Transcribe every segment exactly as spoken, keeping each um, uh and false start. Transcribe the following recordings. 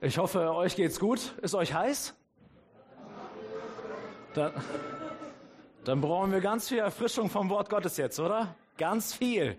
Ich hoffe, euch geht's gut. Ist euch heiß? Dann, dann brauchen wir ganz viel Erfrischung vom Wort Gottes jetzt, oder? Ganz viel.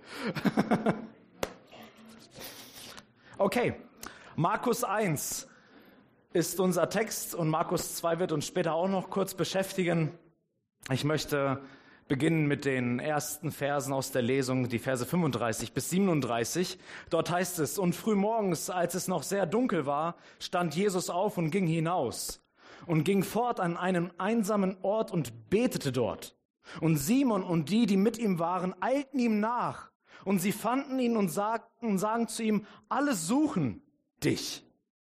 Okay, Markus eins ist unser Text und Markus zwei wird uns später auch noch kurz beschäftigen. Ich möchte beginnen mit den ersten Versen aus der Lesung, die Verse fünfunddreißig bis siebenunddreißig. Dort heißt es: Und frühmorgens, als es noch sehr dunkel war, stand Jesus auf und ging hinaus und ging fort an einen einsamen Ort und betete dort. Und Simon und die, die mit ihm waren, eilten ihm nach. Und sie fanden ihn und sagten, sagen zu ihm: Alle suchen dich.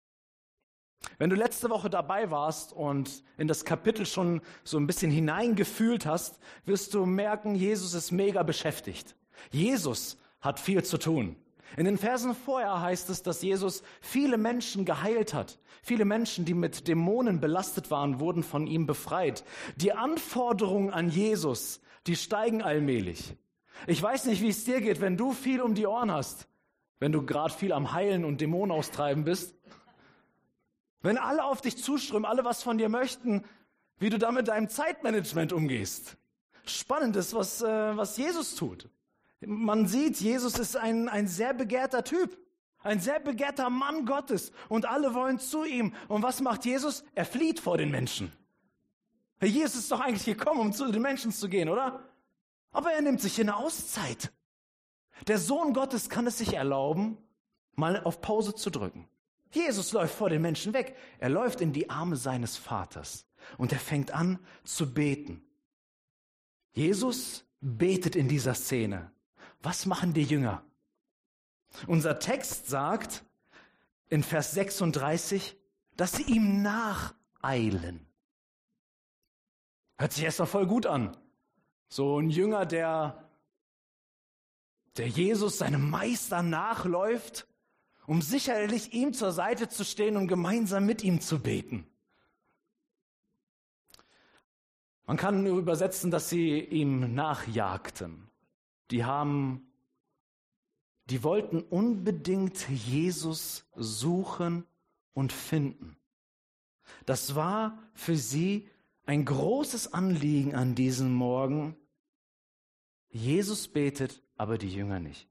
Wenn du letzte Woche dabei warst und in das Kapitel schon so ein bisschen hineingefühlt hast, wirst du merken, Jesus ist mega beschäftigt. Jesus hat viel zu tun. In den Versen vorher heißt es, dass Jesus viele Menschen geheilt hat. Viele Menschen, die mit Dämonen belastet waren, wurden von ihm befreit. Die Anforderungen an Jesus, die steigen allmählich. Ich weiß nicht, wie es dir geht, wenn du viel um die Ohren hast, wenn du gerade viel am Heilen und Dämonen austreiben bist. Wenn alle auf dich zuströmen, alle was von dir möchten, wie du da mit deinem Zeitmanagement umgehst. Spannend ist, was, äh, was Jesus tut. Man sieht, Jesus ist ein, ein sehr begehrter Typ, ein sehr begehrter Mann Gottes und alle wollen zu ihm. Und was macht Jesus? Er flieht vor den Menschen. Jesus ist doch eigentlich gekommen, um zu den Menschen zu gehen, oder? Aber er nimmt sich hier eine Auszeit. Der Sohn Gottes kann es sich erlauben, mal auf Pause zu drücken. Jesus läuft vor den Menschen weg. Er läuft in die Arme seines Vaters und er fängt an zu beten. Jesus betet in dieser Szene. Was machen die Jünger? Unser Text sagt in Vers sechsunddreißig, dass sie ihm nacheilen. Hört sich erst mal voll gut an. So ein Jünger, der, der Jesus, seinem Meister, nachläuft, um sicherlich ihm zur Seite zu stehen und gemeinsam mit ihm zu beten. Man kann nur übersetzen, dass sie ihm nachjagten. Die haben, die wollten unbedingt Jesus suchen und finden. Das war für sie ein großes Anliegen an diesem Morgen. Jesus betet, aber die Jünger nicht.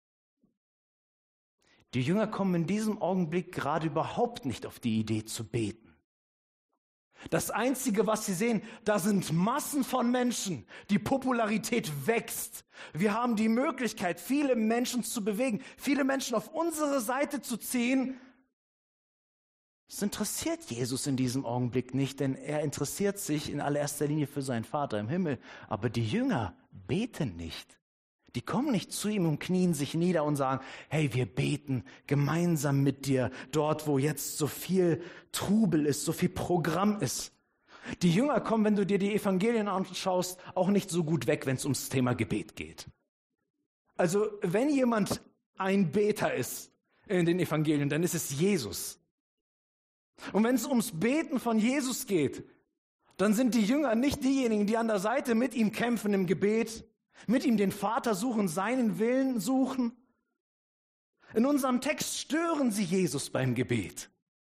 Die Jünger kommen in diesem Augenblick gerade überhaupt nicht auf die Idee zu beten. Das Einzige, was sie sehen, da sind Massen von Menschen. Die Popularität wächst. Wir haben die Möglichkeit, viele Menschen zu bewegen, viele Menschen auf unsere Seite zu ziehen. Das interessiert Jesus in diesem Augenblick nicht, denn er interessiert sich in allererster Linie für seinen Vater im Himmel. Aber die Jünger beten nicht. Die kommen nicht zu ihm und knien sich nieder und sagen: Hey, wir beten gemeinsam mit dir, dort wo jetzt so viel Trubel ist, so viel Programm ist. Die Jünger kommen, wenn du dir die Evangelien anschaust, auch nicht so gut weg, wenn es ums Thema Gebet geht. Also wenn jemand ein Beter ist in den Evangelien, dann ist es Jesus. Und wenn es ums Beten von Jesus geht, dann sind die Jünger nicht diejenigen, die an der Seite mit ihm kämpfen im Gebet, mit ihm den Vater suchen, seinen Willen suchen. In unserem Text stören sie Jesus beim Gebet.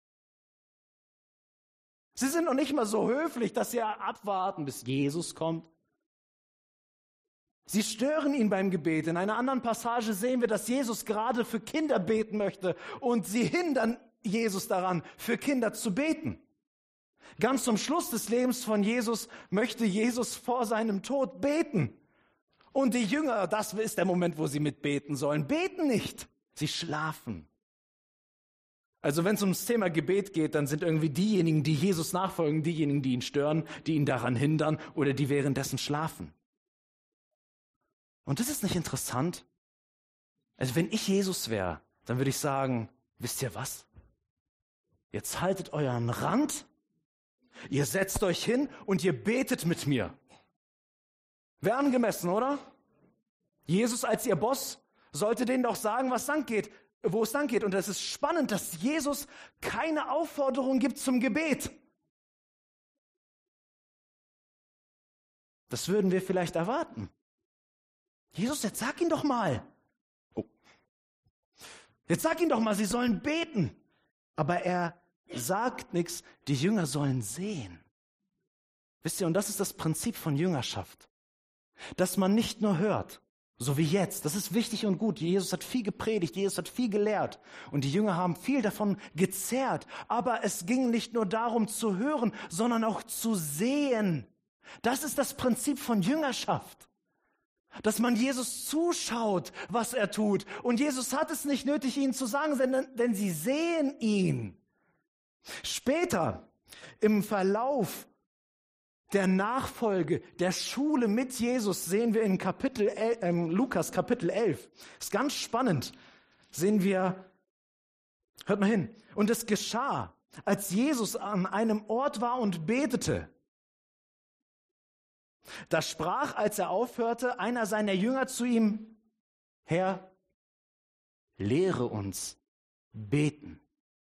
Sie sind noch nicht mal so höflich, dass sie abwarten, bis Jesus kommt. Sie stören ihn beim Gebet. In einer anderen Passage sehen wir, dass Jesus gerade für Kinder beten möchte und sie hindern Jesus daran, für Kinder zu beten. Ganz zum Schluss des Lebens von Jesus möchte Jesus vor seinem Tod beten. Und die Jünger, das ist der Moment, wo sie mitbeten sollen, beten nicht. Sie schlafen. Also wenn es ums Thema Gebet geht, dann sind irgendwie diejenigen, die Jesus nachfolgen, diejenigen, die ihn stören, die ihn daran hindern oder die währenddessen schlafen. Und das ist nicht interessant. Also wenn ich Jesus wäre, dann würde ich sagen, wisst ihr was? Jetzt haltet euren Rand, ihr setzt euch hin und ihr betet mit mir. Wäre angemessen, oder? Jesus als ihr Boss sollte denen doch sagen, was lang geht, wo es lang geht. Und es ist spannend, dass Jesus keine Aufforderung gibt zum Gebet. Das würden wir vielleicht erwarten. Jesus, jetzt sag ihn doch mal. Oh. Jetzt sag ihn doch mal, sie sollen beten. Aber er sagt nichts, die Jünger sollen sehen. Wisst ihr, und das ist das Prinzip von Jüngerschaft. Dass man nicht nur hört, so wie jetzt, das ist wichtig und gut. Jesus hat viel gepredigt, Jesus hat viel gelehrt und die Jünger haben viel davon gezerrt. Aber es ging nicht nur darum zu hören, sondern auch zu sehen. Das ist das Prinzip von Jüngerschaft. Dass man Jesus zuschaut, was er tut. Und Jesus hat es nicht nötig, ihnen zu sagen, denn, denn sie sehen ihn. Später, im Verlauf der Nachfolge, der Schule mit Jesus, sehen wir in Kapitel elf, äh, Lukas Kapitel elf. Ist ganz spannend. Sehen wir, hört mal hin. Und es geschah, als Jesus an einem Ort war und betete. Da sprach, als er aufhörte, einer seiner Jünger zu ihm: Herr, lehre uns beten.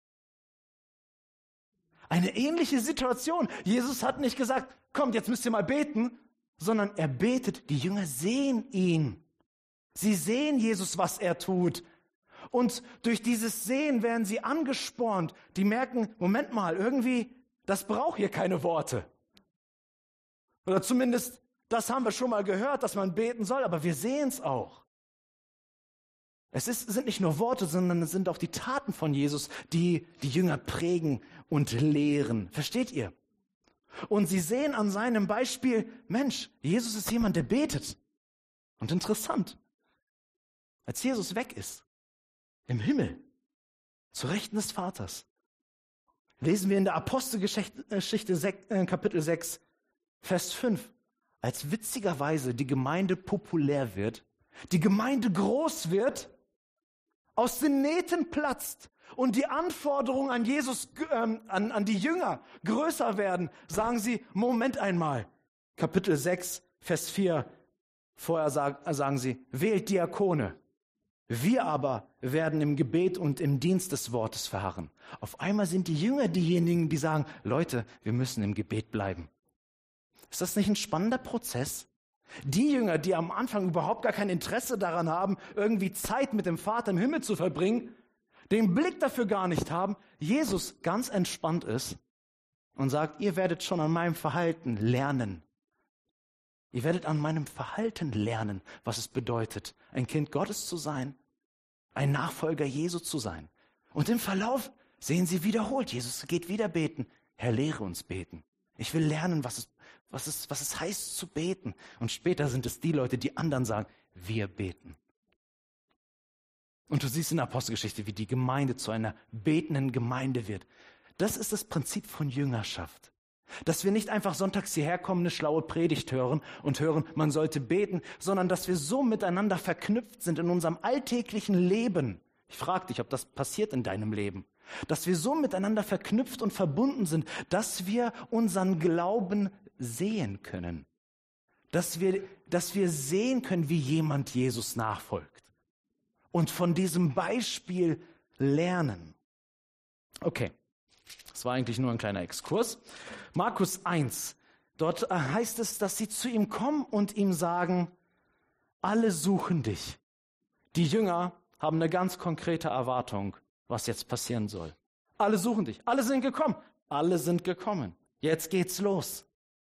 Eine ähnliche Situation. Jesus hat nicht gesagt, kommt, jetzt müsst ihr mal beten, sondern er betet. Die Jünger sehen ihn. Sie sehen Jesus, was er tut. Und durch dieses Sehen werden sie angespornt. Die merken, Moment mal, irgendwie, das braucht hier keine Worte. Oder zumindest, das haben wir schon mal gehört, dass man beten soll, aber wir sehen es auch. Es ist, sind nicht nur Worte, sondern es sind auch die Taten von Jesus, die die Jünger prägen und lehren. Versteht ihr? Und sie sehen an seinem Beispiel, Mensch, Jesus ist jemand, der betet. Und interessant, als Jesus weg ist, im Himmel, zu Rechten des Vaters, lesen wir in der Apostelgeschichte Kapitel sechs, Vers fünf, als witzigerweise die Gemeinde populär wird, die Gemeinde groß wird, aus den Nähten platzt und die Anforderungen an Jesus, ähm, an, an die Jünger größer werden, sagen sie, Moment einmal, Kapitel sechs, Vers vier, vorher sag, sagen sie, wählt Diakone. Wir aber werden im Gebet und im Dienst des Wortes verharren. Auf einmal sind die Jünger diejenigen, die sagen, Leute, wir müssen im Gebet bleiben. Ist das nicht ein spannender Prozess? Die Jünger, die am Anfang überhaupt gar kein Interesse daran haben, irgendwie Zeit mit dem Vater im Himmel zu verbringen, den Blick dafür gar nicht haben, Jesus ganz entspannt ist und sagt, ihr werdet schon an meinem Verhalten lernen. Ihr werdet an meinem Verhalten lernen, was es bedeutet, ein Kind Gottes zu sein, ein Nachfolger Jesu zu sein. Und im Verlauf sehen sie wiederholt, Jesus geht wieder beten. Herr, lehre uns beten. Ich will lernen, was es, was es, was es heißt zu beten. Und später sind es die Leute, die anderen sagen, wir beten. Und du siehst in der Apostelgeschichte, wie die Gemeinde zu einer betenden Gemeinde wird. Das ist das Prinzip von Jüngerschaft. Dass wir nicht einfach sonntags hierher kommen, eine schlaue Predigt hören und hören, man sollte beten, sondern dass wir so miteinander verknüpft sind in unserem alltäglichen Leben. Ich frage dich, ob das passiert in deinem Leben. Dass wir so miteinander verknüpft und verbunden sind, dass wir unseren Glauben sehen können. Dass wir, dass wir sehen können, wie jemand Jesus nachfolgt. Und von diesem Beispiel lernen. Okay, das war eigentlich nur ein kleiner Exkurs. Markus eins, dort heißt es, dass sie zu ihm kommen und ihm sagen, alle suchen dich. Die Jünger haben eine ganz konkrete Erwartung, was jetzt passieren soll. Alle suchen dich, alle sind gekommen, alle sind gekommen. Jetzt geht's los.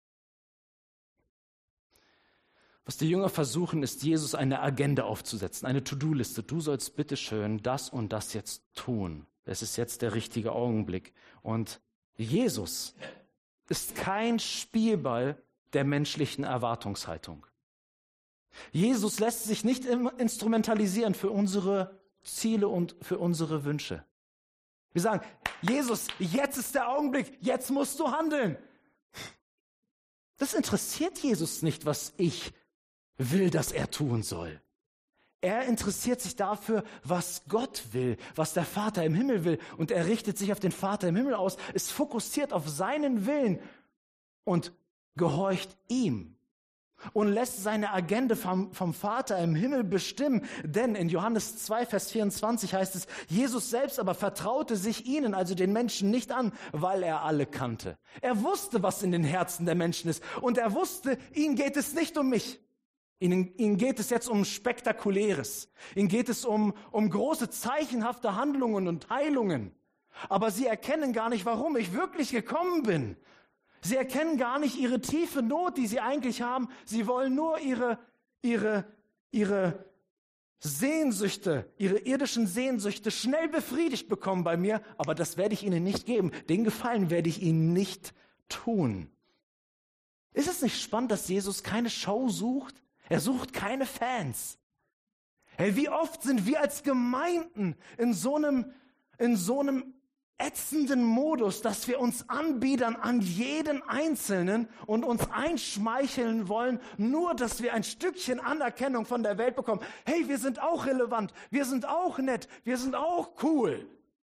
Was die Jünger versuchen, ist, Jesus eine Agenda aufzusetzen, eine To-Do-Liste. Du sollst bitteschön das und das jetzt tun. Es ist jetzt der richtige Augenblick. Und Jesus ist kein Spielball der menschlichen Erwartungshaltung. Jesus lässt sich nicht instrumentalisieren für unsere Ziele und für unsere Wünsche. Wir sagen, Jesus, jetzt ist der Augenblick, jetzt musst du handeln. Das interessiert Jesus nicht, was ich will, dass er tun soll. Er interessiert sich dafür, was Gott will, was der Vater im Himmel will. Und er richtet sich auf den Vater im Himmel aus, ist fokussiert auf seinen Willen und gehorcht ihm. Und lässt seine Agenda vom, vom Vater im Himmel bestimmen. Denn in Johannes zwei, Vers vierundzwanzig heißt es, Jesus selbst aber vertraute sich ihnen, also den Menschen, nicht an, weil er alle kannte. Er wusste, was in den Herzen der Menschen ist. Und er wusste, ihnen geht es nicht um mich. Ihnen, ihnen geht es jetzt um Spektakuläres. Ihnen geht es um, um große, zeichenhafte Handlungen und Heilungen. Aber sie erkennen gar nicht, warum ich wirklich gekommen bin. Sie erkennen gar nicht ihre tiefe Not, die sie eigentlich haben. Sie wollen nur ihre, ihre, ihre Sehnsüchte, ihre irdischen Sehnsüchte schnell befriedigt bekommen bei mir. Aber das werde ich ihnen nicht geben. Den Gefallen werde ich ihnen nicht tun. Ist es nicht spannend, dass Jesus keine Show sucht? Er sucht keine Fans. Hey, wie oft sind wir als Gemeinden in so einem, in so einem ätzenden Modus, dass wir uns anbiedern an jeden Einzelnen und uns einschmeicheln wollen, nur dass wir ein Stückchen Anerkennung von der Welt bekommen. Hey, wir sind auch relevant, wir sind auch nett, wir sind auch cool.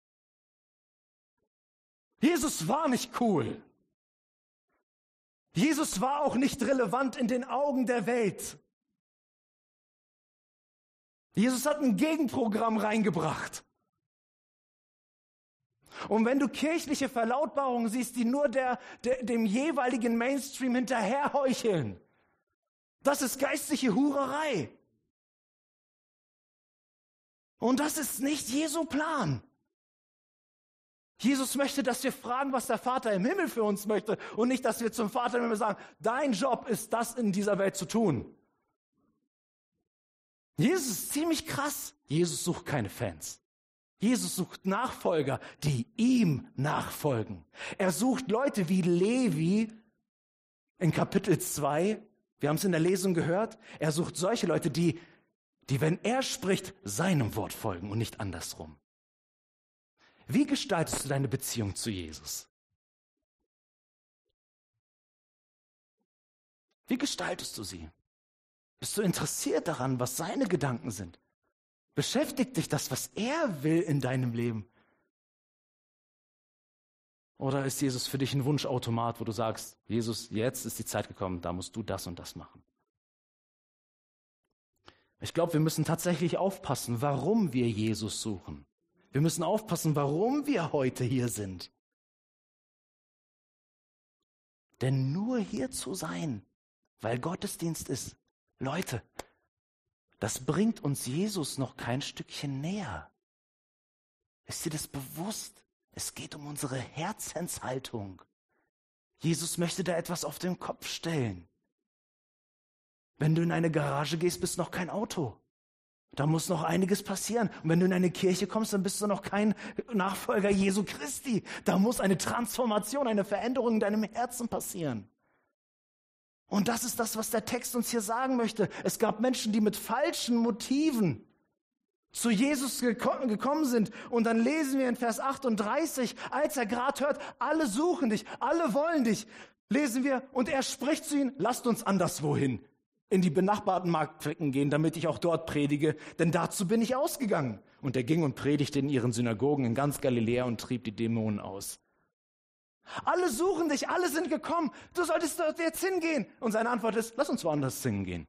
Jesus war nicht cool. Jesus war auch nicht relevant in den Augen der Welt. Jesus hat ein Gegenprogramm reingebracht. Und wenn du kirchliche Verlautbarungen siehst, die nur der, der, dem jeweiligen Mainstream hinterherheucheln, das ist geistliche Hurerei. Und das ist nicht Jesu Plan. Jesus möchte, dass wir fragen, was der Vater im Himmel für uns möchte und nicht, dass wir zum Vater im Himmel sagen, dein Job ist das in dieser Welt zu tun. Jesus ist ziemlich krass. Jesus sucht keine Fans. Jesus sucht Nachfolger, die ihm nachfolgen. Er sucht Leute wie Levi in Kapitel zwei. Wir haben es in der Lesung gehört. Er sucht solche Leute, die, die, wenn er spricht, seinem Wort folgen und nicht andersrum. Wie gestaltest du deine Beziehung zu Jesus? Wie gestaltest du sie? Bist du interessiert daran, was seine Gedanken sind? Beschäftigt dich das, was er will in deinem Leben? Oder ist Jesus für dich ein Wunschautomat, wo du sagst, Jesus, jetzt ist die Zeit gekommen, da musst du das und das machen? Ich glaube, wir müssen tatsächlich aufpassen, warum wir Jesus suchen. Wir müssen aufpassen, warum wir heute hier sind. Denn nur hier zu sein, weil Gottesdienst ist, Leute, das bringt uns Jesus noch kein Stückchen näher. Ist dir das bewusst? Es geht um unsere Herzenshaltung. Jesus möchte da etwas auf den Kopf stellen. Wenn du in eine Garage gehst, bist du noch kein Auto. Da muss noch einiges passieren. Und wenn du in eine Kirche kommst, dann bist du noch kein Nachfolger Jesu Christi. Da muss eine Transformation, eine Veränderung in deinem Herzen passieren. Und das ist das, was der Text uns hier sagen möchte. Es gab Menschen, die mit falschen Motiven zu Jesus geko- gekommen sind. Und dann lesen wir in Vers achtunddreißig, als er gerade hört, alle suchen dich, alle wollen dich, lesen wir, und er spricht zu ihnen, lasst uns anderswohin, in die benachbarten Marktflecken gehen, damit ich auch dort predige, denn dazu bin ich ausgegangen. Und er ging und predigte in ihren Synagogen in ganz Galiläa und trieb die Dämonen aus. Alle suchen dich, alle sind gekommen, du solltest dort jetzt hingehen. Und seine Antwort ist, lass uns woanders hingehen.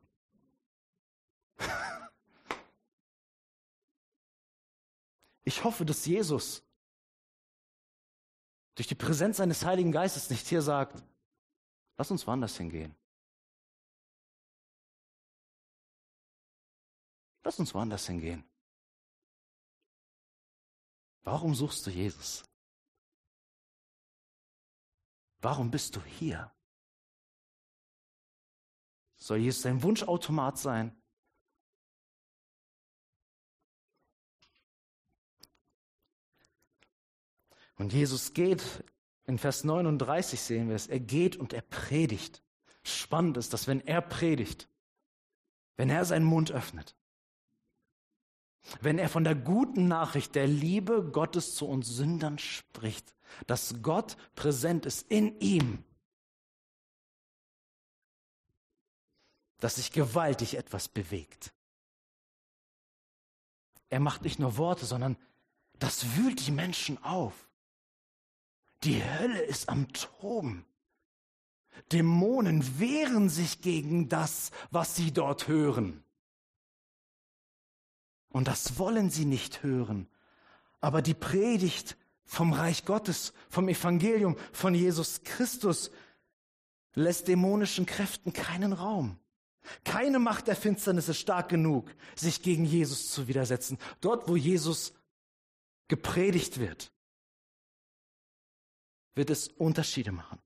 Ich hoffe, dass Jesus durch die Präsenz seines Heiligen Geistes nicht hier sagt, lass uns woanders hingehen. Lass uns woanders hingehen. Warum suchst du Jesus? Warum bist du hier? Soll Jesus dein Wunschautomat sein? Und Jesus geht, in Vers neununddreißig sehen wir es, er geht und er predigt. Spannend ist, dass wenn er predigt, wenn er seinen Mund öffnet, wenn er von der guten Nachricht der Liebe Gottes zu uns Sündern spricht, dass Gott präsent ist in ihm, dass sich gewaltig etwas bewegt. Er macht nicht nur Worte, sondern das wühlt die Menschen auf. Die Hölle ist am Toben. Dämonen wehren sich gegen das, was sie dort hören. Und das wollen sie nicht hören. Aber die Predigt vom Reich Gottes, vom Evangelium, von Jesus Christus lässt dämonischen Kräften keinen Raum. Keine Macht der Finsternis ist stark genug, sich gegen Jesus zu widersetzen. Dort, wo Jesus gepredigt wird, wird es Unterschiede machen.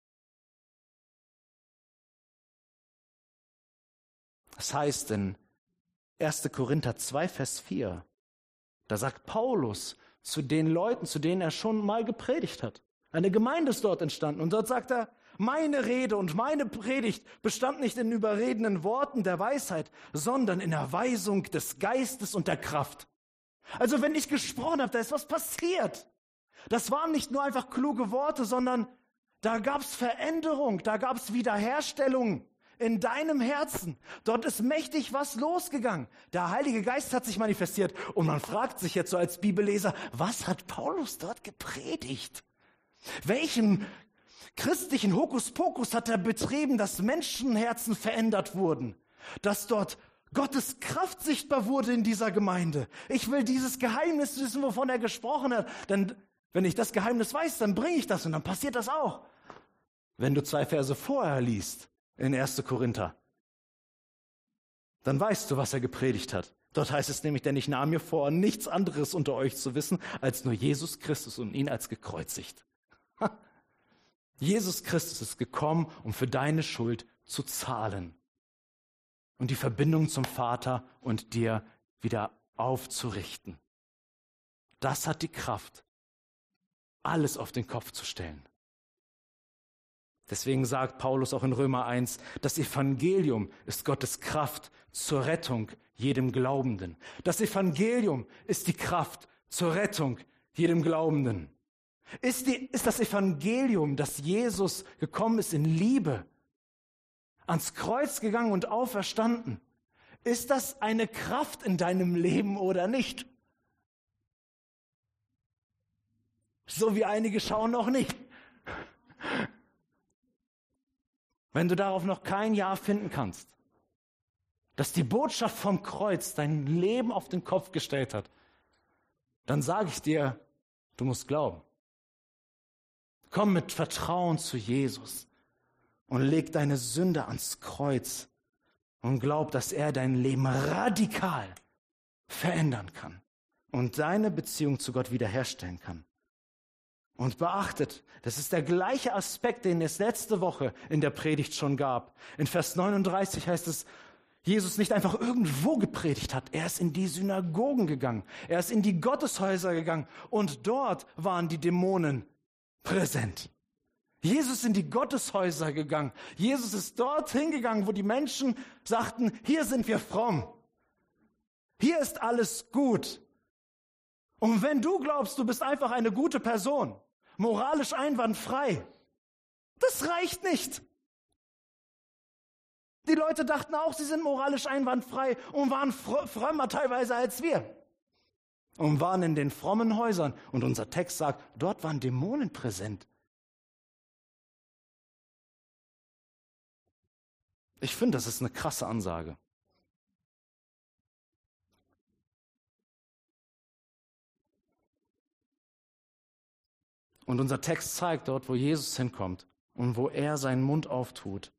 Das heißt in erster Korinther zwei, Vers vier, da sagt Paulus zu den Leuten, zu denen er schon mal gepredigt hat. Eine Gemeinde ist dort entstanden und dort sagt er, meine Rede und meine Predigt bestand nicht in überredenden Worten der Weisheit, sondern in der Weisung des Geistes und der Kraft. Also wenn ich gesprochen habe, da ist was passiert. Das waren nicht nur einfach kluge Worte, sondern da gab es Veränderung, da gab es Wiederherstellung in deinem Herzen. Dort ist mächtig was losgegangen. Der Heilige Geist hat sich manifestiert und man fragt sich jetzt so als Bibelleser, was hat Paulus dort gepredigt? Welchen christlichen Hokuspokus hat er betrieben, dass Menschenherzen verändert wurden? Dass dort Gottes Kraft sichtbar wurde in dieser Gemeinde. Ich will dieses Geheimnis wissen, wovon er gesprochen hat. Denn wenn ich das Geheimnis weiß, dann bringe ich das und dann passiert das auch. Wenn du zwei Verse vorher liest, in erster Korinther, dann weißt du, was er gepredigt hat. Dort heißt es nämlich, denn ich nahm mir vor, nichts anderes unter euch zu wissen, als nur Jesus Christus und ihn als gekreuzigt. Jesus Christus ist gekommen, um für deine Schuld zu zahlen und die Verbindung zum Vater und dir wieder aufzurichten. Das hat die Kraft, alles auf den Kopf zu stellen. Deswegen sagt Paulus auch in Römer eins, das Evangelium ist Gottes Kraft zur Rettung jedem Glaubenden. Das Evangelium ist die Kraft zur Rettung jedem Glaubenden. Ist, die, ist das Evangelium, dass Jesus gekommen ist in Liebe, ans Kreuz gegangen und auferstanden, ist das eine Kraft in deinem Leben oder nicht? So wie einige schauen noch nicht. Wenn du darauf noch kein Ja finden kannst, dass die Botschaft vom Kreuz dein Leben auf den Kopf gestellt hat, dann sage ich dir, du musst glauben. Komm mit Vertrauen zu Jesus und leg deine Sünde ans Kreuz und glaub, dass er dein Leben radikal verändern kann und deine Beziehung zu Gott wiederherstellen kann. Und beachtet, das ist der gleiche Aspekt, den es letzte Woche in der Predigt schon gab. In Vers neununddreißig heißt es, Jesus nicht einfach irgendwo gepredigt hat. Er ist in die Synagogen gegangen. Er ist in die Gotteshäuser gegangen. Und dort waren die Dämonen präsent. Jesus ist in die Gotteshäuser gegangen. Jesus ist dorthin gegangen, wo die Menschen sagten, hier sind wir fromm. Hier ist alles gut. Und wenn du glaubst, du bist einfach eine gute Person, moralisch einwandfrei, das reicht nicht. Die Leute dachten auch, sie sind moralisch einwandfrei und waren fr- frömmer teilweise als wir. Und waren in den frommen Häusern. Und unser Text sagt, dort waren Dämonen präsent. Ich finde, das ist eine krasse Ansage. Und unser Text zeigt dort, wo Jesus hinkommt und wo er seinen Mund auftut,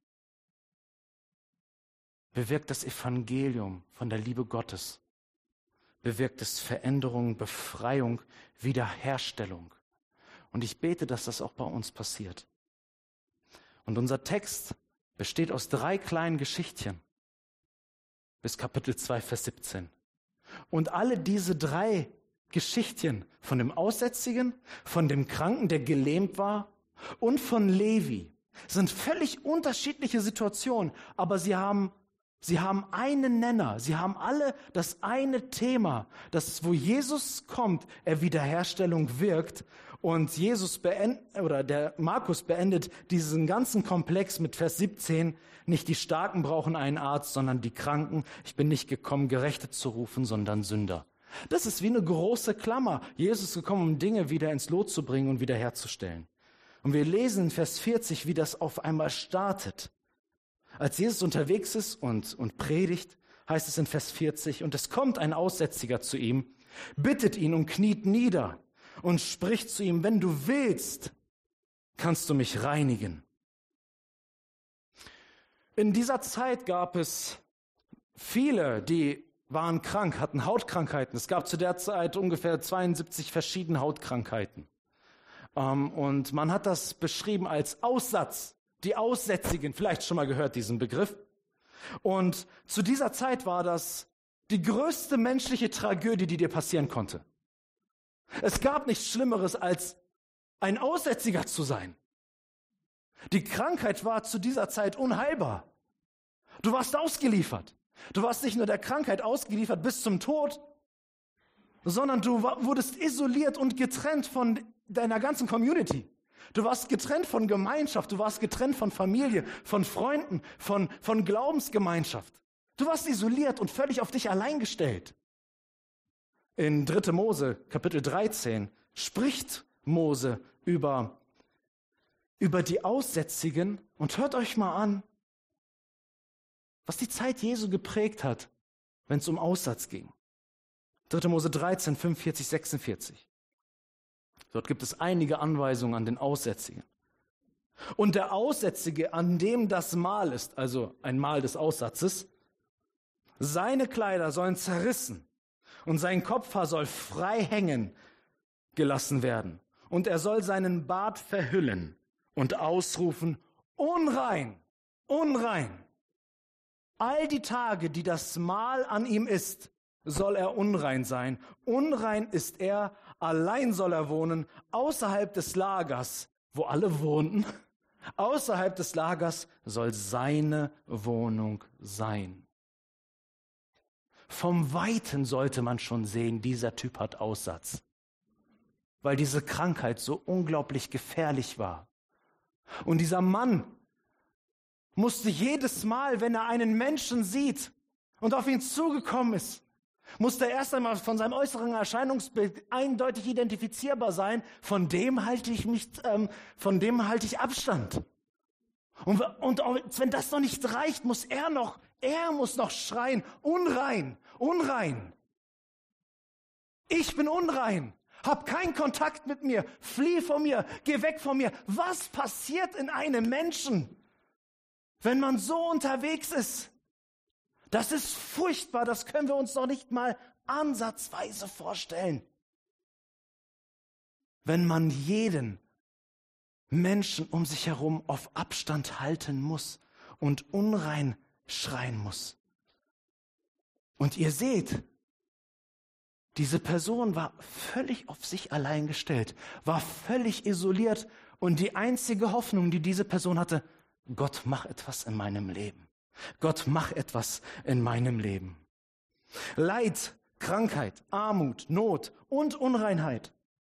bewirkt das Evangelium von der Liebe Gottes. Bewirkt es Veränderung, Befreiung, Wiederherstellung. Und ich bete, dass das auch bei uns passiert. Und unser Text besteht aus drei kleinen Geschichtchen bis Kapitel zwei, Vers siebzehn. Und alle diese drei Geschichtchen von dem Aussätzigen, von dem Kranken, der gelähmt war, und von Levi sind völlig unterschiedliche Situationen, aber sie haben Sie haben einen Nenner, sie haben alle das eine Thema, dass wo Jesus kommt, er Wiederherstellung wirkt und Jesus beendet, oder der Markus beendet diesen ganzen Komplex mit Vers siebzehn, nicht die Starken brauchen einen Arzt, sondern die Kranken. Ich bin nicht gekommen, Gerechte zu rufen, sondern Sünder. Das ist wie eine große Klammer. Jesus ist gekommen, um Dinge wieder ins Lot zu bringen und wiederherzustellen. Und wir lesen in Vers vierzig, wie das auf einmal startet. Als Jesus unterwegs ist und, und predigt, heißt es in Vers vierzig, und es kommt ein Aussätziger zu ihm, bittet ihn und kniet nieder und spricht zu ihm, wenn du willst, kannst du mich reinigen. In dieser Zeit gab es viele, die waren krank, hatten Hautkrankheiten. Es gab zu der Zeit ungefähr zweiundsiebzig verschiedene Hautkrankheiten. Und man hat das beschrieben als Aussatz. Die Aussätzigen, vielleicht schon mal gehört diesen Begriff. Und zu dieser Zeit war das die größte menschliche Tragödie, die dir passieren konnte. Es gab nichts Schlimmeres, als ein Aussätziger zu sein. Die Krankheit war zu dieser Zeit unheilbar. Du warst ausgeliefert. Du warst nicht nur der Krankheit ausgeliefert bis zum Tod, sondern du wurdest isoliert und getrennt von deiner ganzen Community. Du warst getrennt von Gemeinschaft, du warst getrennt von Familie, von Freunden, von, von Glaubensgemeinschaft. Du warst isoliert und völlig auf dich allein gestellt. In dritter Mose, Kapitel dreizehn, spricht Mose über, über die Aussätzigen und hört euch mal an, was die Zeit Jesu geprägt hat, wenn es um Aussatz ging. dritter Mose dreizehn, fünfundvierzig, sechsundvierzig. Dort gibt es einige Anweisungen an den Aussätzigen. Und der Aussätzige, an dem das Mal ist, also ein Mal des Aussatzes, seine Kleider sollen zerrissen und sein Kopfhaar soll frei hängen gelassen werden. Und er soll seinen Bart verhüllen und ausrufen, unrein, unrein. All die Tage, die das Mal an ihm ist, soll er unrein sein. Unrein ist er, allein soll er wohnen, außerhalb des Lagers, wo alle wohnten. Außerhalb des Lagers soll seine Wohnung sein. Vom Weiten sollte man schon sehen, dieser Typ hat Aussatz, weil diese Krankheit so unglaublich gefährlich war. Und dieser Mann musste jedes Mal, wenn er einen Menschen sieht und auf ihn zugekommen ist, musste er erst einmal von seinem äußeren Erscheinungsbild eindeutig identifizierbar sein. Von dem halte ich mich, ähm, von dem halte ich Abstand. Und, und wenn das noch nicht reicht, muss er noch, er muss noch schreien, unrein, unrein. Ich bin unrein. Hab keinen Kontakt mit mir. Flieh von mir. Geh weg von mir. Was passiert in einem Menschen, wenn man so unterwegs ist? Das ist furchtbar, das können wir uns noch nicht mal ansatzweise vorstellen. Wenn man jeden Menschen um sich herum auf Abstand halten muss und unrein schreien muss. Und ihr seht, diese Person war völlig auf sich allein gestellt, war völlig isoliert und die einzige Hoffnung, die diese Person hatte, Gott, mach etwas in meinem Leben. Gott, mach etwas in meinem Leben. Leid, Krankheit, Armut, Not und Unreinheit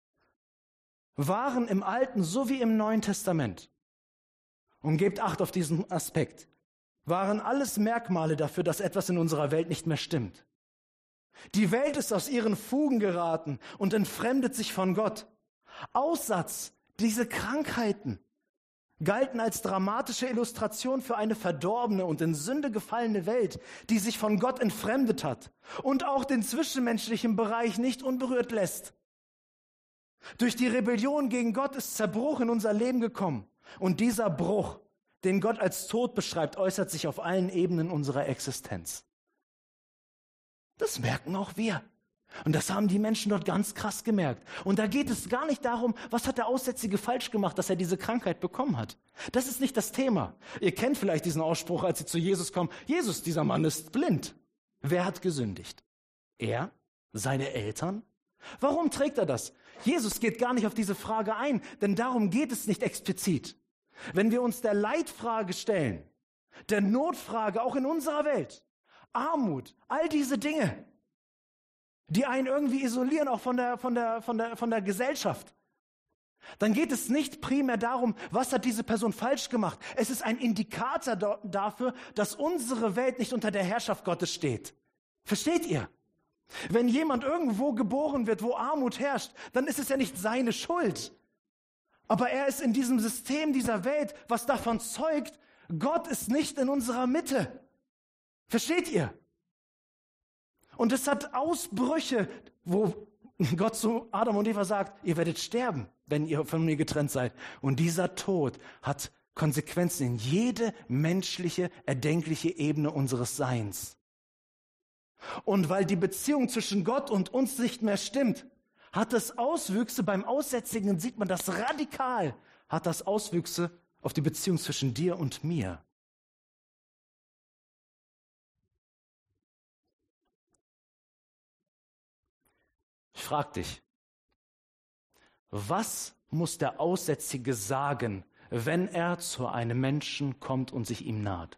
waren im Alten sowie im Neuen Testament, und gebt Acht auf diesen Aspekt, waren alles Merkmale dafür, dass etwas in unserer Welt nicht mehr stimmt. Die Welt ist aus ihren Fugen geraten und entfremdet sich von Gott. Aussatz, diese Krankheiten, galten als dramatische Illustration für eine verdorbene und in Sünde gefallene Welt, die sich von Gott entfremdet hat und auch den zwischenmenschlichen Bereich nicht unberührt lässt. Durch die Rebellion gegen Gott ist Zerbruch in unser Leben gekommen. Und dieser Bruch, den Gott als Tod beschreibt, äußert sich auf allen Ebenen unserer Existenz. Das merken auch wir. Und das haben die Menschen dort ganz krass gemerkt. Und da geht es gar nicht darum, was hat der Aussätzige falsch gemacht, dass er diese Krankheit bekommen hat. Das ist nicht das Thema. Ihr kennt vielleicht diesen Ausspruch, als sie zu Jesus kommen. Jesus, dieser Mann ist blind. Wer hat gesündigt? Er? Seine Eltern? Warum trägt er das? Jesus geht gar nicht auf diese Frage ein, denn darum geht es nicht explizit. Wenn wir uns der Leitfrage stellen, der Notfrage auch in unserer Welt, Armut, all diese Dinge, die einen irgendwie isolieren, auch von der, von der, von der, von der Gesellschaft, dann geht es nicht primär darum, was hat diese Person falsch gemacht. Es ist ein Indikator do- dafür, dass unsere Welt nicht unter der Herrschaft Gottes steht. Versteht ihr? Wenn jemand irgendwo geboren wird, wo Armut herrscht, dann ist es ja nicht seine Schuld. Aber er ist in diesem System dieser Welt, was davon zeugt, Gott ist nicht in unserer Mitte. Versteht ihr? Und es hat Ausbrüche, wo Gott zu Adam und Eva sagt, ihr werdet sterben, wenn ihr von mir getrennt seid. Und dieser Tod hat Konsequenzen in jede menschliche, erdenkliche Ebene unseres Seins. Und weil die Beziehung zwischen Gott und uns nicht mehr stimmt, hat das Auswüchse, beim Aussätzigen sieht man das radikal, hat das Auswüchse auf die Beziehung zwischen dir und mir. Ich frage dich, was muss der Aussätzige sagen, wenn er zu einem Menschen kommt und sich ihm naht?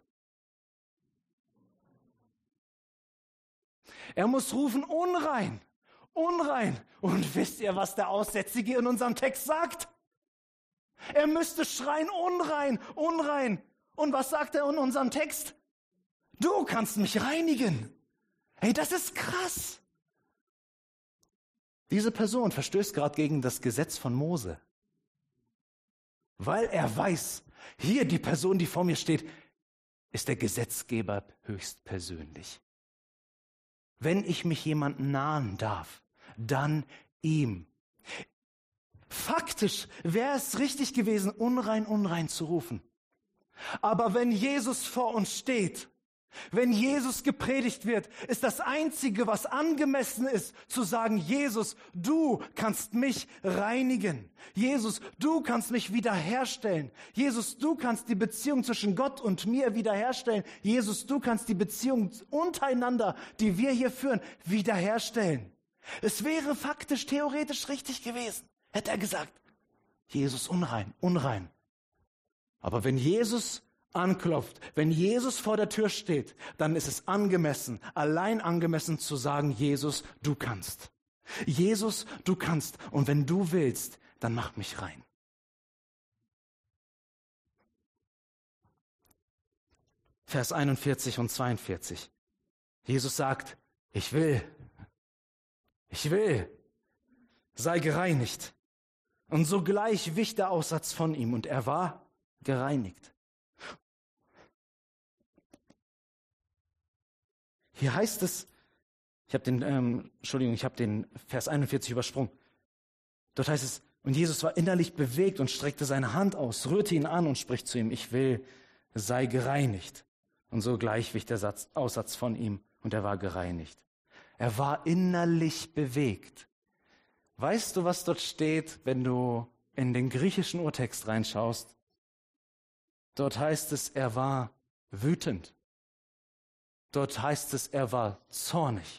Er muss rufen, unrein, unrein. Und wisst ihr, was der Aussätzige in unserem Text sagt? Er müsste schreien, unrein, unrein. Und was sagt er in unserem Text? Du kannst mich reinigen. Hey, das ist krass. Diese Person verstößt gerade gegen das Gesetz von Mose, weil er weiß, hier die Person, die vor mir steht, ist der Gesetzgeber höchstpersönlich. Wenn ich mich jemandem nahen darf, dann ihm. Faktisch wäre es richtig gewesen, unrein, unrein zu rufen. Aber wenn Jesus vor uns steht, wenn Jesus gepredigt wird, ist das Einzige, was angemessen ist, zu sagen, Jesus, du kannst mich reinigen. Jesus, du kannst mich wiederherstellen. Jesus, du kannst die Beziehung zwischen Gott und mir wiederherstellen. Jesus, du kannst die Beziehung untereinander, die wir hier führen, wiederherstellen. Es wäre faktisch, theoretisch richtig gewesen, hätte er gesagt, Jesus, unrein, unrein. Aber wenn Jesus anklopft, wenn Jesus vor der Tür steht, dann ist es angemessen, allein angemessen zu sagen, Jesus, du kannst. Jesus, du kannst. Und wenn du willst, dann mach mich rein. Vers einundvierzig und zweiundvierzig. Jesus sagt, ich will, ich will, sei gereinigt. Und sogleich wich der Aussatz von ihm und er war gereinigt. Hier heißt es, ich habe den, ähm, Entschuldigung, ich habe den Vers einundvierzig übersprungen. Dort heißt es, und Jesus war innerlich bewegt und streckte seine Hand aus, rührte ihn an und spricht zu ihm, ich will, sei gereinigt. Und sogleich wich der Satz, Aussatz von ihm und er war gereinigt. Er war innerlich bewegt. Weißt du, was dort steht, wenn du in den griechischen Urtext reinschaust? Dort heißt es, er war wütend. Dort heißt es, er war zornig.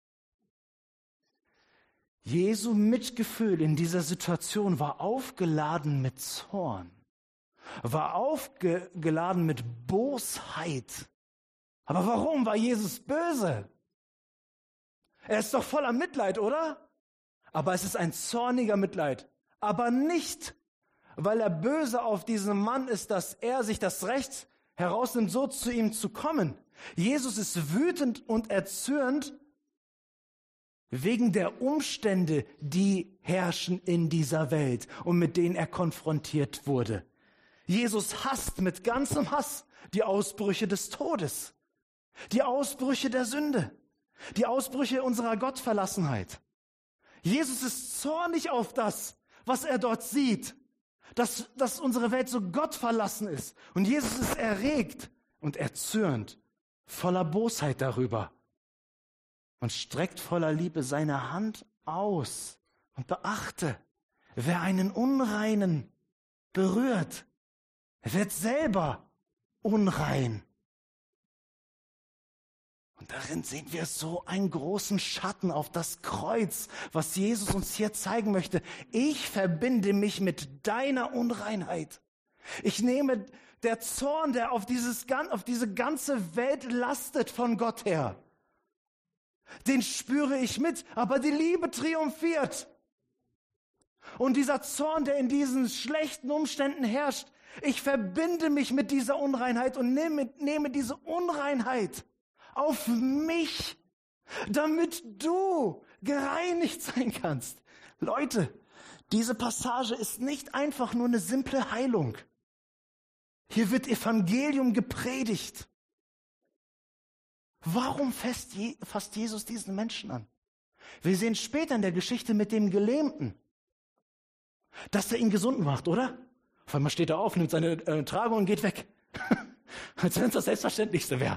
Jesu Mitgefühl in dieser Situation war aufgeladen mit Zorn, war aufgeladen mit Bosheit. Aber warum war Jesus böse? Er ist doch voller Mitleid, oder? Aber es ist ein zorniger Mitleid. Aber nicht, weil er böse auf diesen Mann ist, dass er sich das Recht herausnimmt, so zu ihm zu kommen. Jesus ist wütend und erzürnt wegen der Umstände, die herrschen in dieser Welt und mit denen er konfrontiert wurde. Jesus hasst mit ganzem Hass die Ausbrüche des Todes, die Ausbrüche der Sünde, die Ausbrüche unserer Gottverlassenheit. Jesus ist zornig auf das, was er dort sieht, dass, dass unsere Welt so gottverlassen ist. Und Jesus ist erregt und erzürnt, voller Bosheit darüber und streckt voller Liebe seine Hand aus. Und beachte, wer einen Unreinen berührt, wird selber unrein. Und darin sehen wir so einen großen Schatten auf das Kreuz, was Jesus uns hier zeigen möchte. Ich verbinde mich mit deiner Unreinheit. Ich nehme der Zorn, der auf, dieses, auf diese ganze Welt lastet von Gott her, den spüre ich mit, aber die Liebe triumphiert. Und dieser Zorn, der in diesen schlechten Umständen herrscht, ich verbinde mich mit dieser Unreinheit und nehme, nehme diese Unreinheit auf mich, damit du gereinigt sein kannst. Leute, diese Passage ist nicht einfach nur eine simple Heilung. Hier wird Evangelium gepredigt. Warum fasst Jesus diesen Menschen an? Wir sehen später in der Geschichte mit dem Gelähmten, dass er ihn gesund macht, oder? Auf einmal steht er auf, nimmt seine äh, Tragung und geht weg. Als wenn es das Selbstverständlichste wäre.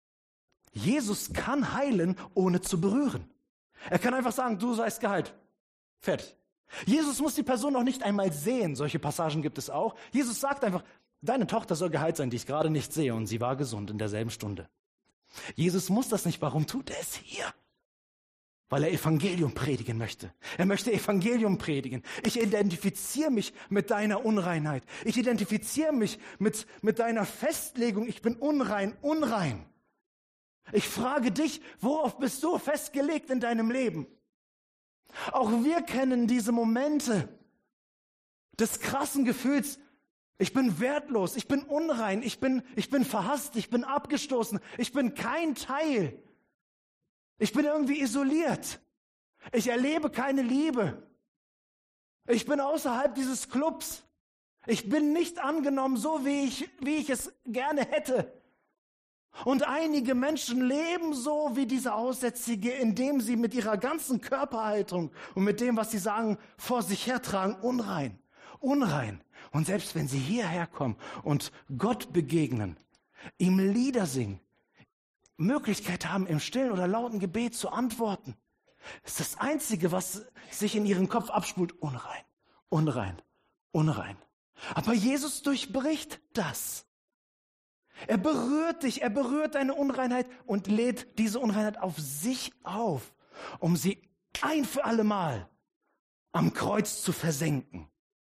Jesus kann heilen, ohne zu berühren. Er kann einfach sagen, du seist geheilt. Fertig. Jesus muss die Person noch nicht einmal sehen. Solche Passagen gibt es auch. Jesus sagt einfach, deine Tochter soll geheilt sein, die ich gerade nicht sehe. Und sie war gesund in derselben Stunde. Jesus muss das nicht. Warum tut er es hier? Weil er Evangelium predigen möchte. Er möchte Evangelium predigen. Ich identifiziere mich mit deiner Unreinheit. Ich identifiziere mich mit, mit deiner Festlegung. Ich bin unrein, unrein. Ich frage dich, worauf bist du festgelegt in deinem Leben? Auch wir kennen diese Momente des krassen Gefühls, ich bin wertlos, ich bin unrein, ich bin, ich bin verhasst, ich bin abgestoßen, ich bin kein Teil. Ich bin irgendwie isoliert. Ich erlebe keine Liebe. Ich bin außerhalb dieses Clubs. Ich bin nicht angenommen, so wie ich, wie ich es gerne hätte. Und einige Menschen leben so wie diese Aussätzige, indem sie mit ihrer ganzen Körperhaltung und mit dem, was sie sagen, vor sich hertragen, unrein, unrein. Und selbst wenn sie hierher kommen und Gott begegnen, ihm Lieder singen, Möglichkeit haben, im stillen oder lauten Gebet zu antworten, ist das Einzige, was sich in ihren Kopf abspult, unrein, unrein, unrein. Aber Jesus durchbricht das. Er berührt dich, er berührt deine Unreinheit und lädt diese Unreinheit auf sich auf, um sie ein für alle Mal am Kreuz zu versenken.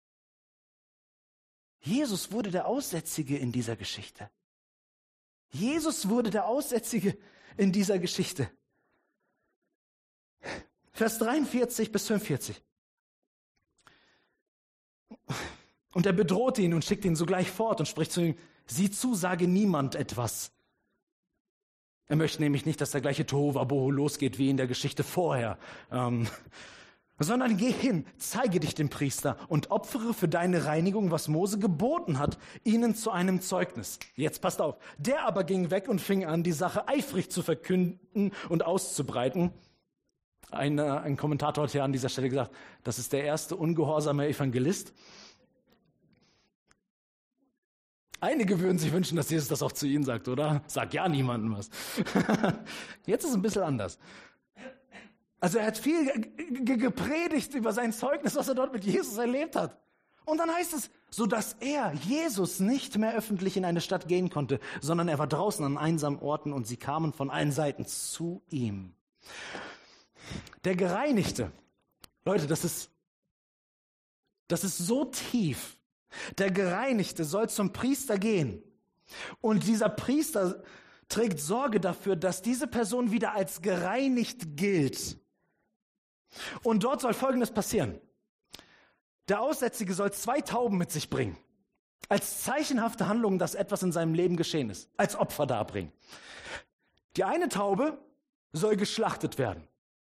Jesus wurde der Aussätzige in dieser Geschichte. Jesus wurde der Aussätzige in dieser Geschichte. Vers dreiundvierzig bis fünfundvierzig. Und er bedroht ihn und schickt ihn sogleich fort und spricht zu ihm, sieh zu, sage niemand etwas. Er möchte nämlich nicht, dass der gleiche Tohuwabohu losgeht wie in der Geschichte vorher. Ähm, sondern geh hin, zeige dich dem Priester und opfere für deine Reinigung, was Mose geboten hat, ihnen zu einem Zeugnis. Jetzt passt auf. Der aber ging weg und fing an, die Sache eifrig zu verkünden und auszubreiten. Ein, äh, ein Kommentator hat hier an dieser Stelle gesagt, das ist der erste ungehorsame Evangelist. Einige würden sich wünschen, dass Jesus das auch zu ihnen sagt, oder? Sag ja niemandem was. Jetzt ist es ein bisschen anders. Also er hat viel ge- gepredigt über sein Zeugnis, was er dort mit Jesus erlebt hat. Und dann heißt es, so dass er, Jesus, nicht mehr öffentlich in eine Stadt gehen konnte, sondern er war draußen an einsamen Orten und sie kamen von allen Seiten zu ihm. Der Gereinigte, Leute, das ist, das ist so tief. Der Gereinigte soll zum Priester gehen. Und dieser Priester trägt Sorge dafür, dass diese Person wieder als gereinigt gilt. Und dort soll Folgendes passieren. Der Aussätzige soll zwei Tauben mit sich bringen. Als zeichenhafte Handlung, dass etwas in seinem Leben geschehen ist. Als Opfer darbringen. Die eine Taube soll geschlachtet werden.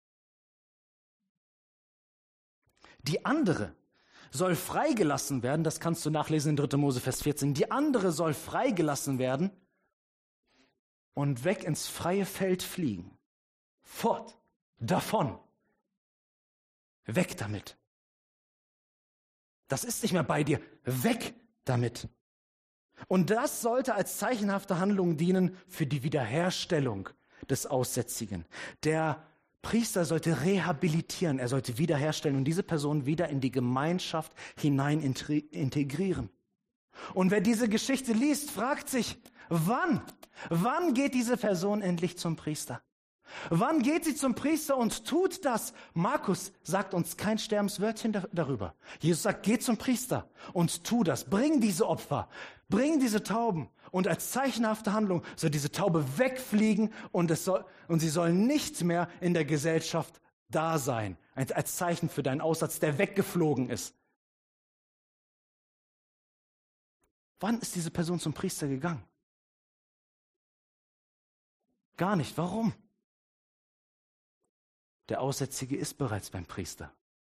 Die andere soll freigelassen werden. Das kannst du nachlesen in dritter Mose Vers vierzehn. Die andere soll freigelassen werden und weg ins freie Feld fliegen. Fort. Davon. Weg damit. Das ist nicht mehr bei dir. Weg damit. Und das sollte als zeichenhafte Handlung dienen für die Wiederherstellung des Aussätzigen. Der Priester sollte rehabilitieren, er sollte wiederherstellen und diese Person wieder in die Gemeinschaft hinein integrieren. Und wer diese Geschichte liest, fragt sich, wann? Wann geht diese Person endlich zum Priester? Wann geht sie zum Priester und tut das? Markus sagt uns kein Sterbenswörtchen darüber. Jesus sagt, geh zum Priester und tu das. Bring diese Opfer, bring diese Tauben. Und als zeichenhafte Handlung soll diese Taube wegfliegen und, es soll, und sie soll nicht mehr in der Gesellschaft da sein. Als Zeichen für deinen Aussatz, der weggeflogen ist. Wann ist diese Person zum Priester gegangen? Gar nicht. Warum? Der Aussätzige ist bereits beim Priester.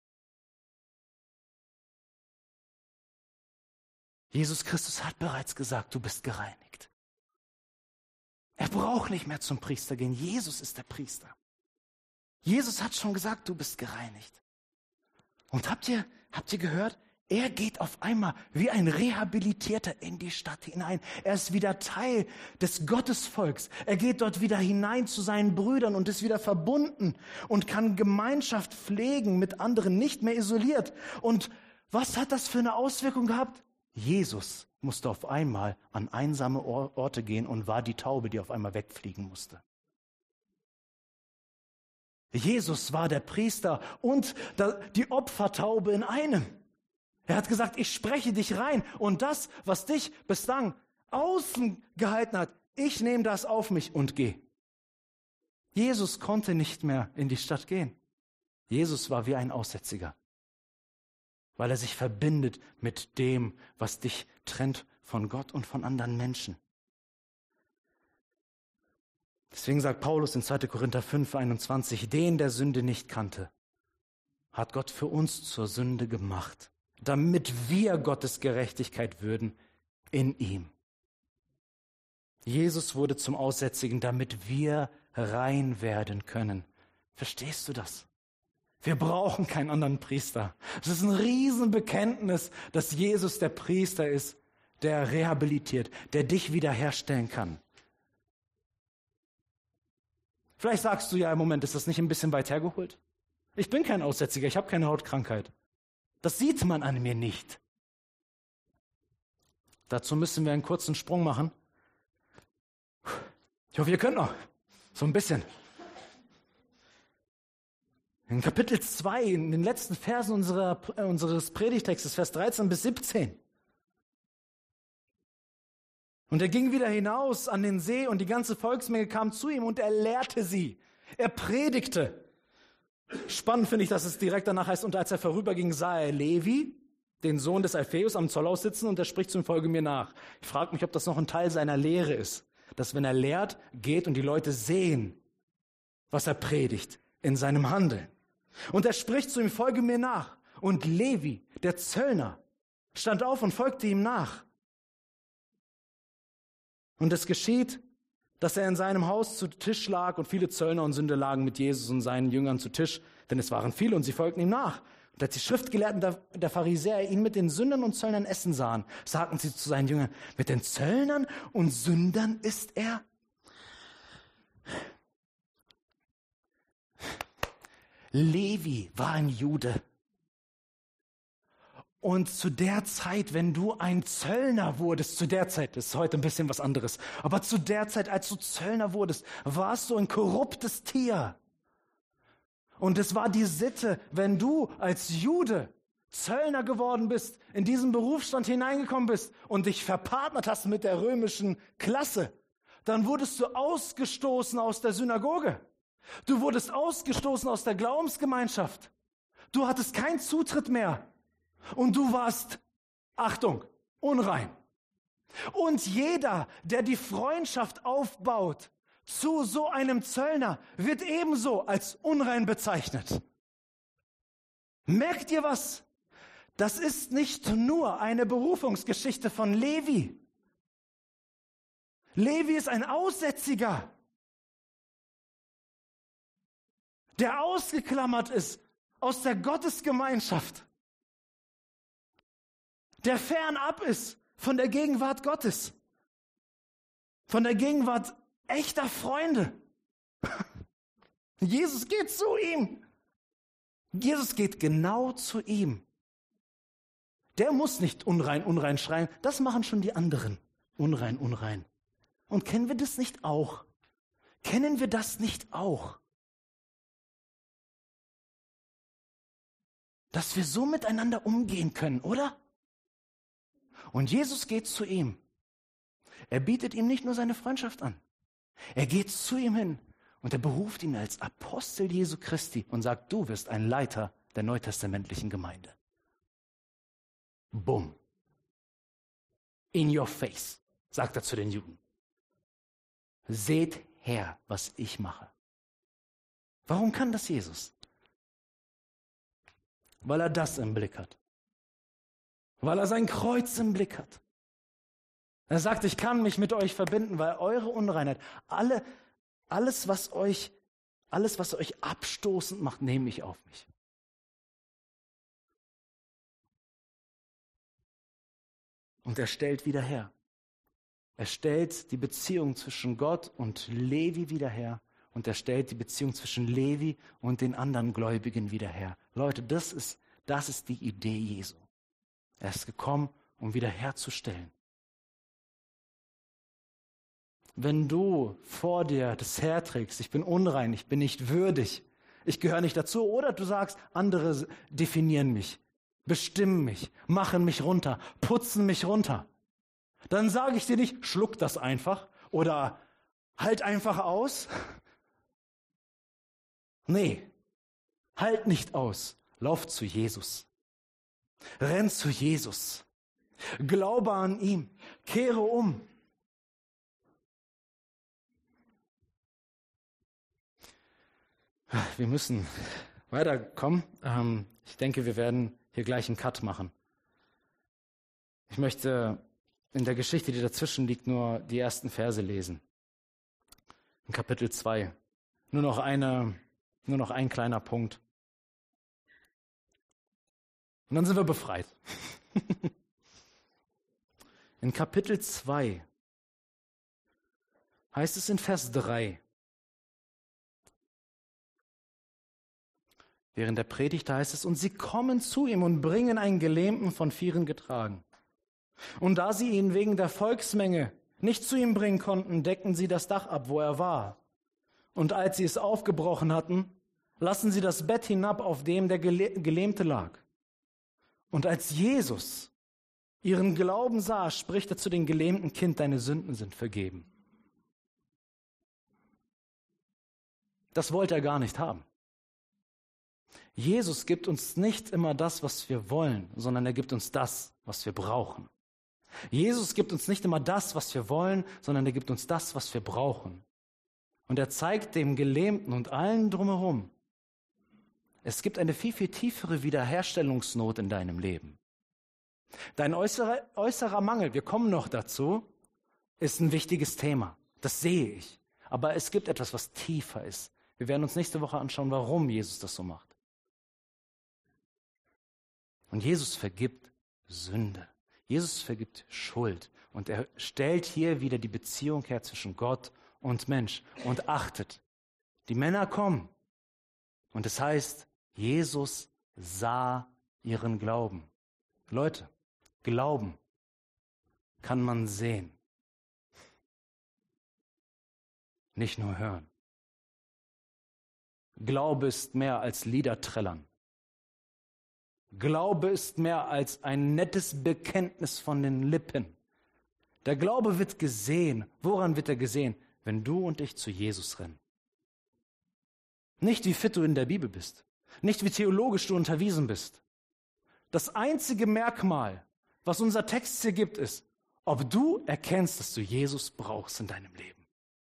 Jesus Christus hat bereits gesagt, du bist gereinigt. Er braucht nicht mehr zum Priester gehen. Jesus ist der Priester. Jesus hat schon gesagt, du bist gereinigt. Und habt ihr, habt ihr gehört? Er geht auf einmal wie ein Rehabilitierter in die Stadt hinein. Er ist wieder Teil des Gottesvolks. Er geht dort wieder hinein zu seinen Brüdern und ist wieder verbunden und kann Gemeinschaft pflegen mit anderen, nicht mehr isoliert. Und was hat das für eine Auswirkung gehabt? Jesus musste auf einmal an einsame Orte gehen und war die Taube, die auf einmal wegfliegen musste. Jesus war der Priester und die Opfertaube in einem. Er hat gesagt, ich spreche dich rein und das, was dich bislang außen gehalten hat, ich nehme das auf mich und gehe. Jesus konnte nicht mehr in die Stadt gehen. Jesus war wie ein Aussätziger, weil er sich verbindet mit dem, was dich trennt von Gott und von anderen Menschen. Deswegen sagt Paulus in zweiter Korinther fünf, einundzwanzig, den der Sünde nicht kannte, hat Gott für uns zur Sünde gemacht, damit wir Gottes Gerechtigkeit würden in ihm. Jesus wurde zum Aussätzigen, damit wir rein werden können. Verstehst du das? Wir brauchen keinen anderen Priester. Es ist ein Riesenbekenntnis, dass Jesus der Priester ist, der rehabilitiert, der dich wiederherstellen kann. Vielleicht sagst du ja im Moment, ist das nicht ein bisschen weit hergeholt? Ich bin kein Aussätziger, ich habe keine Hautkrankheit. Das sieht man an mir nicht. Dazu müssen wir einen kurzen Sprung machen. Ich hoffe, ihr könnt noch. So ein bisschen. In Kapitel zwei, in den letzten Versen unserer, äh, unseres Predigtextes, Vers dreizehn bis siebzehn. Und er ging wieder hinaus an den See und die ganze Volksmenge kam zu ihm und er lehrte sie. Er predigte. Spannend finde ich, dass es direkt danach heißt, und als er vorüberging, sah er Levi, den Sohn des Alpheus, am Zollhaus sitzen und er spricht zu ihm, folge mir nach. Ich frage mich, ob das noch ein Teil seiner Lehre ist, dass wenn er lehrt, geht und die Leute sehen, was er predigt in seinem Handeln. Und er spricht zu ihm, folge mir nach. Und Levi, der Zöllner, stand auf und folgte ihm nach. Und es geschieht, dass er in seinem Haus zu Tisch lag und viele Zöllner und Sünder lagen mit Jesus und seinen Jüngern zu Tisch, denn es waren viele und sie folgten ihm nach. Und als die Schriftgelehrten der, der Pharisäer ihn mit den Sündern und Zöllnern essen sahen, sagten sie zu seinen Jüngern, mit den Zöllnern und Sündern isst er? Levi war ein Jude. Und zu der Zeit, wenn du ein Zöllner wurdest, zu der Zeit, das ist heute ein bisschen was anderes, aber zu der Zeit, als du Zöllner wurdest, warst du ein korruptes Tier. Und es war die Sitte, wenn du als Jude Zöllner geworden bist, in diesen Berufsstand hineingekommen bist und dich verpartnert hast mit der römischen Klasse, dann wurdest du ausgestoßen aus der Synagoge. Du wurdest ausgestoßen aus der Glaubensgemeinschaft. Du hattest keinen Zutritt mehr. Und du warst, Achtung, unrein. Und jeder, der die Freundschaft aufbaut zu so einem Zöllner, wird ebenso als unrein bezeichnet. Merkt ihr was? Das ist nicht nur eine Berufungsgeschichte von Levi. Levi ist ein Aussätziger, der ausgeklammert ist aus der Gottesgemeinschaft, der fernab ist von der Gegenwart Gottes, von der Gegenwart echter Freunde. Jesus geht zu ihm. Jesus geht genau zu ihm. Der muss nicht unrein, unrein schreien. Das machen schon die anderen. Unrein, unrein. Und kennen wir das nicht auch? Kennen wir das nicht auch? Dass wir so miteinander umgehen können, oder? Und Jesus geht zu ihm. Er bietet ihm nicht nur seine Freundschaft an. Er geht zu ihm hin und er beruft ihn als Apostel Jesu Christi und sagt, du wirst ein Leiter der neutestamentlichen Gemeinde. Bumm. In your face, sagt er zu den Juden. Seht her, was ich mache. Warum kann das Jesus? Weil er das im Blick hat. Weil er sein Kreuz im Blick hat. Er sagt, ich kann mich mit euch verbinden, weil eure Unreinheit, alle, alles, was euch, alles, was euch abstoßend macht, nehme ich auf mich. und er stellt wieder her. Er stellt die Beziehung zwischen Gott und Levi wieder her und er stellt die Beziehung zwischen Levi und den anderen Gläubigen wieder her. Leute, das ist, das ist die Idee Jesu. Er ist gekommen, um wiederherzustellen. Wenn du vor dir das herträgst, ich bin unrein, ich bin nicht würdig, ich gehöre nicht dazu, oder du sagst, andere definieren mich, bestimmen mich, machen mich runter, putzen mich runter, dann sage ich dir nicht, schluck das einfach oder halt einfach aus. Nee, halt nicht aus, lauf zu Jesus. Renn zu Jesus. Glaube an ihm, kehre um. Wir müssen weiterkommen. Ähm, ich denke, wir werden hier gleich einen Cut machen. Ich möchte in der Geschichte, die dazwischen liegt, nur die ersten Verse lesen. In Kapitel zwei. Nur noch eine, nur noch ein kleiner Punkt. Und dann sind wir befreit. In Kapitel zwei heißt es in Vers drei. Während der Predigt, da heißt es, und sie kommen zu ihm und bringen einen Gelähmten von Vieren getragen. Und da sie ihn wegen der Volksmenge nicht zu ihm bringen konnten, deckten sie das Dach ab, wo er war. Und als sie es aufgebrochen hatten, lassen sie das Bett hinab, auf dem der Gelähmte lag. Und als Jesus ihren Glauben sah, spricht er zu dem gelähmten Kind, deine Sünden sind vergeben. Das wollte er gar nicht haben. Jesus gibt uns nicht immer das, was wir wollen, sondern er gibt uns das, was wir brauchen. Jesus gibt uns nicht immer das, was wir wollen, sondern er gibt uns das, was wir brauchen. Und er zeigt dem Gelähmten und allen drumherum, es gibt eine viel, viel tiefere Wiederherstellungsnot in deinem Leben. Dein äußerer, äußerer Mangel, wir kommen noch dazu, ist ein wichtiges Thema. Das sehe ich. Aber es gibt etwas, was tiefer ist. Wir werden uns nächste Woche anschauen, warum Jesus das so macht. Und Jesus vergibt Sünde. Jesus vergibt Schuld. Und er stellt hier wieder die Beziehung her zwischen Gott und Mensch. Und achtet, die Männer kommen. Und es heißt, Jesus sah ihren Glauben. Leute, Glauben kann man sehen. Nicht nur hören. Glaube ist mehr als Lieder trällern. Glaube ist mehr als ein nettes Bekenntnis von den Lippen. Der Glaube wird gesehen. Woran wird er gesehen? Wenn du und ich zu Jesus rennen. Nicht wie fit du in der Bibel bist. Nicht wie theologisch du unterwiesen bist. Das einzige Merkmal, was unser Text hier gibt, ist, ob du erkennst, dass du Jesus brauchst in deinem Leben.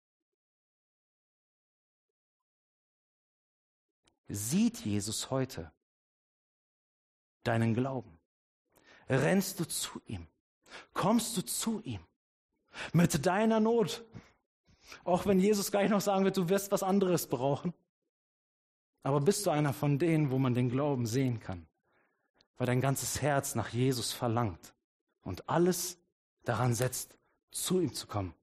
Sieht Jesus heute deinen Glauben? Rennst du zu ihm? Kommst du zu ihm? Mit deiner Not? Auch wenn Jesus gleich noch sagen wird, du wirst was anderes brauchen. Aber bist du einer von denen, wo man den Glauben sehen kann? Weil dein ganzes Herz nach Jesus verlangt und alles daran setzt, zu ihm zu kommen.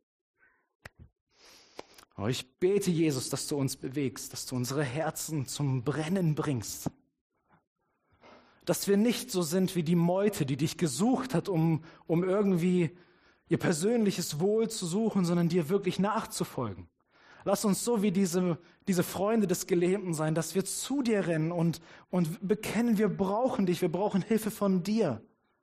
Oh, ich bete, Jesus, dass du uns bewegst, dass du unsere Herzen zum Brennen bringst. Dass wir nicht so sind wie die Meute, die dich gesucht hat, um, um irgendwie ihr persönliches Wohl zu suchen, sondern dir wirklich nachzufolgen. Lass uns so wie diese, diese Freunde des Gelähmten sein, dass wir zu dir rennen und, und bekennen, wir brauchen dich, wir brauchen Hilfe von dir.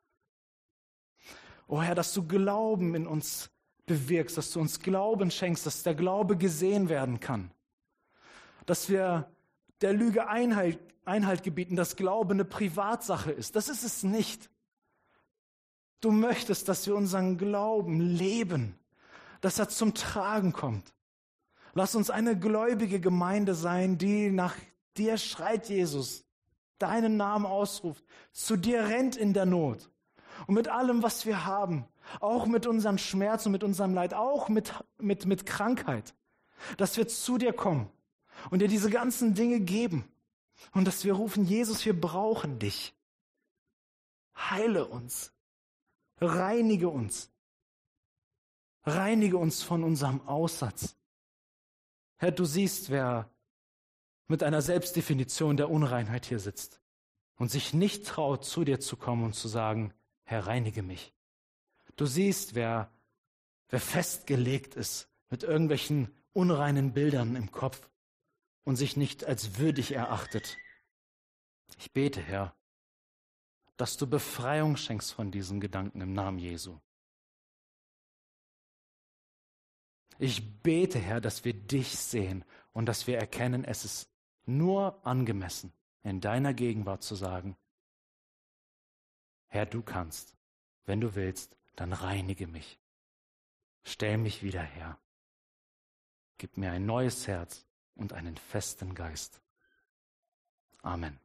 Oh Herr, dass du Glauben in uns bewirkst, dass du uns Glauben schenkst, dass der Glaube gesehen werden kann. Dass wir der Lüge Einhalt, Einhalt gebieten, dass Glaube eine Privatsache ist. Das ist es nicht. Du möchtest, dass wir unseren Glauben leben, dass er zum Tragen kommt. Lass uns eine gläubige Gemeinde sein, die nach dir schreit, Jesus, deinen Namen ausruft, zu dir rennt in der Not. Und mit allem, was wir haben, auch mit unserem Schmerz und mit unserem Leid, auch mit, mit, mit Krankheit, dass wir zu dir kommen und dir diese ganzen Dinge geben. Und dass wir rufen, Jesus, wir brauchen dich. Heile uns. Reinige uns. Reinige uns von unserem Aussatz. Herr, du siehst, wer mit einer Selbstdefinition der Unreinheit hier sitzt und sich nicht traut, zu dir zu kommen und zu sagen, Herr, reinige mich. Du siehst, wer, wer festgelegt ist mit irgendwelchen unreinen Bildern im Kopf und sich nicht als würdig erachtet. Ich bete, Herr, dass du Befreiung schenkst von diesen Gedanken im Namen Jesu. Ich bete, Herr, dass wir dich sehen und dass wir erkennen, es ist nur angemessen, in deiner Gegenwart zu sagen, Herr, du kannst, wenn du willst, dann reinige mich. Stell mich wieder her. Gib mir ein neues Herz und einen festen Geist. Amen.